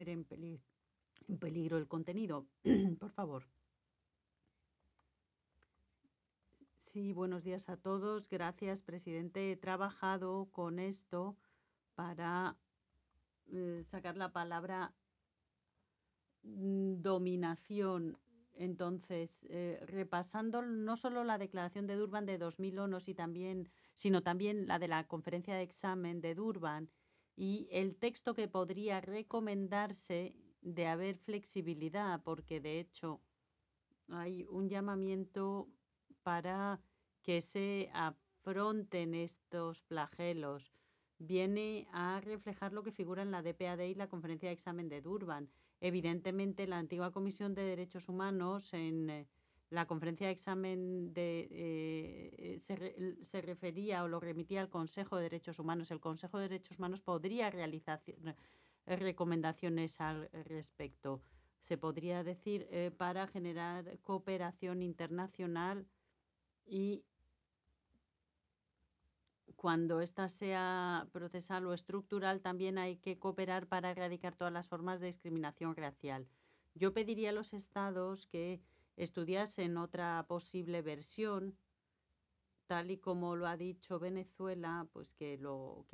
poner en peligro el contenido. Por favor. Sí, buenos días a todos. Gracias, presidente. He trabajado con esto para sacar la palabra dominación. Entonces, repasando no solo la declaración de Durban de 2001, sino también la de la conferencia de examen de Durban y el texto que podría recomendarse de haber flexibilidad, porque de hecho hay un llamamiento para que se afronten estos flagelos. Viene a reflejar lo que figura en la DPAD y la conferencia de examen de Durban. Evidentemente, la antigua Comisión de Derechos Humanos en la conferencia de examen se refería o lo remitía al Consejo de Derechos Humanos. El Consejo de Derechos Humanos podría realizar recomendaciones al respecto. Se podría decir para generar cooperación internacional y cuando ésta sea procesal o estructural, también hay que cooperar para erradicar todas las formas de discriminación racial. Yo pediría a los estados que estudiasen otra posible versión, tal y como lo ha dicho Venezuela, pues que